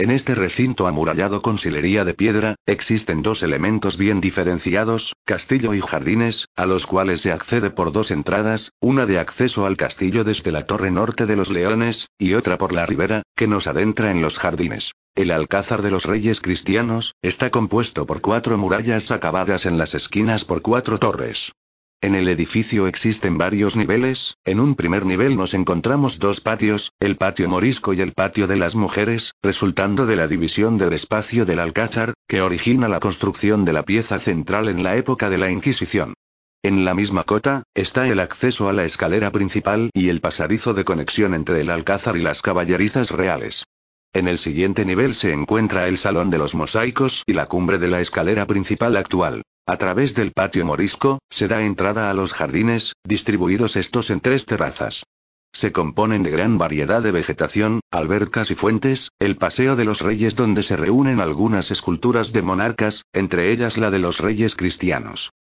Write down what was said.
En este recinto amurallado con sillería de piedra, existen dos elementos bien diferenciados, castillo y jardines, a los cuales se accede por dos entradas, una de acceso al castillo desde la torre norte de los Leones, y otra por la ribera, que nos adentra en los jardines. El Alcázar de los Reyes Cristianos, está compuesto por 4 murallas acabadas en las esquinas por 4 torres. En el edificio existen varios niveles. En un primer nivel nos encontramos 2 patios, el patio morisco y el patio de las mujeres, resultando de la división del espacio del Alcázar, que origina la construcción de la pieza central en la época de la Inquisición. En la misma cota, está el acceso a la escalera principal y el pasadizo de conexión entre el Alcázar y las caballerizas reales. En el siguiente nivel se encuentra el Salón de los Mosaicos y la cumbre de la escalera principal actual. A través del patio morisco, se da entrada a los jardines, distribuidos estos en 3 terrazas. Se componen de gran variedad de vegetación, albercas y fuentes, el Paseo de los Reyes donde se reúnen algunas esculturas de monarcas, entre ellas la de los Reyes Cristianos.